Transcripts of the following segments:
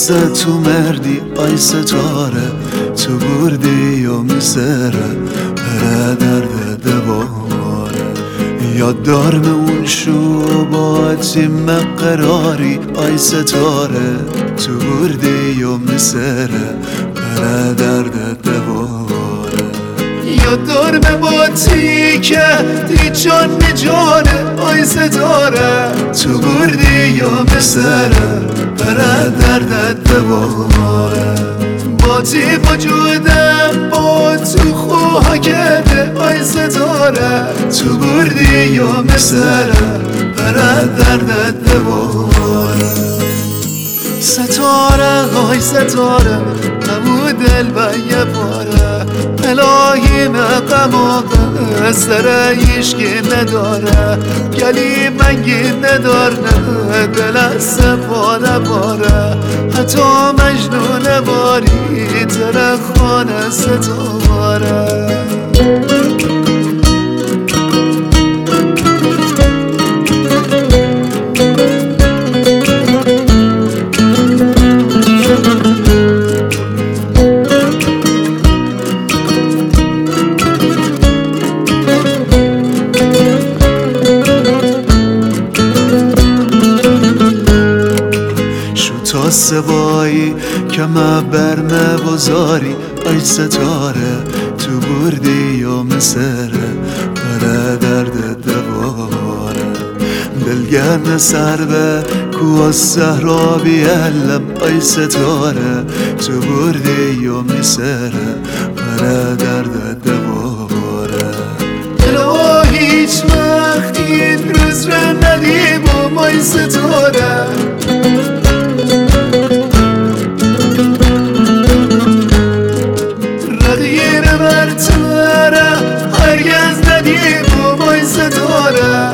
واسه تو مردی آی ستاره، تو بردی و میسره بره درد دواره. یاد دارم اون شو با تیم قراری آی ستاره، تو بردی و میسره بره درد دواره. یاد دارم با تی که دی جان جانه آی ستاره، تو بردی و میسره بره درد دواره. با تی وجودم با تو خواه کرده آی ستاره، تو بردی یا مسره بره درد دواره. ستاره آی ستاره همو دل و یه باره، الهی مقام آقا سر ایشکی نداره، گلی منگی نداره دل از سپاره باره. حتی مجنون باری تر خانه ستاره. تا سوایی که ما برمه بزاری آی ستاره، تو بردی و مسره بره درد دواره. دلگرم سر به کوه صحرا بیلم آی ستاره، تو بردی و مسره بره درد دواره. الهی هیچ وقت این روز را ندیم آی ستاره، هرگز ندیم و بای ستاره.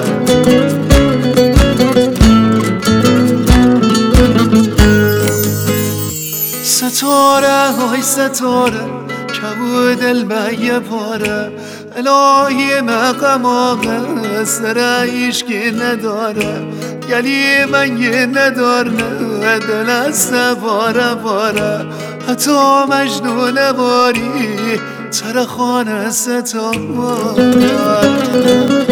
ستاره های ستاره کبود دل به یه پاره، الهی مقام آقا سر ایشکی نداره، گلی منگی نداره دل از سواره باره. حتی مجنون باری تر خانه ستاره.